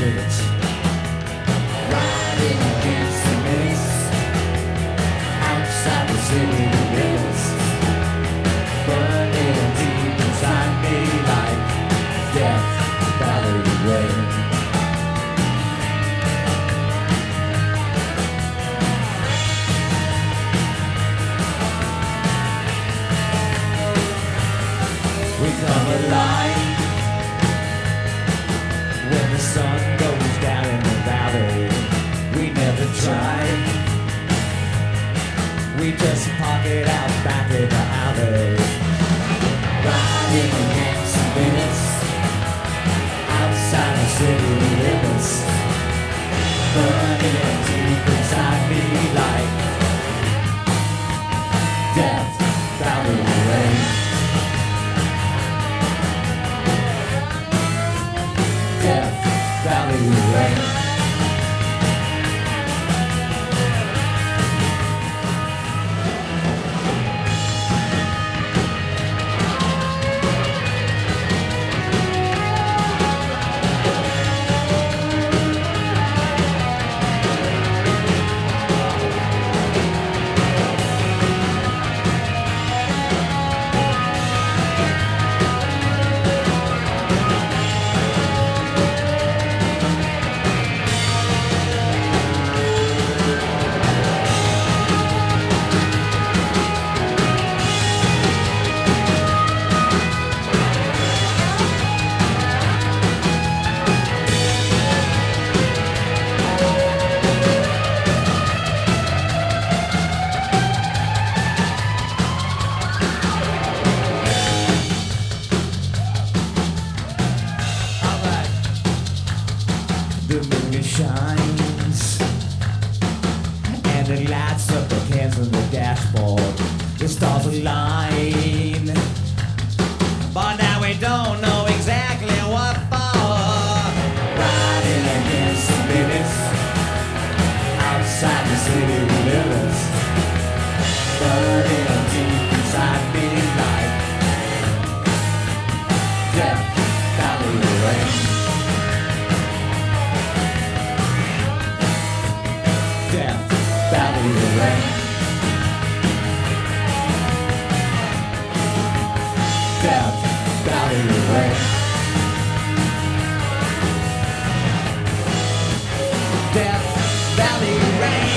limits. Riding against the mist, outside the city limits. Burning deep inside me like Death Valley rain. We come alive when the sun goes down in the valley. We never try, we just park it out back in the alley. Riding against the minutes, outside the city limits. Burning deep inside me like Death Valley rain. Death Valley rain. The moon shines and it lights up the cans on the dashboard. The stars align, but now we don't know exactly what for. Riding against the minutes, outside the city limits. Burning deep inside me like Death Valley rain. Death Valley rain. Death Valley rain. Death Valley rain.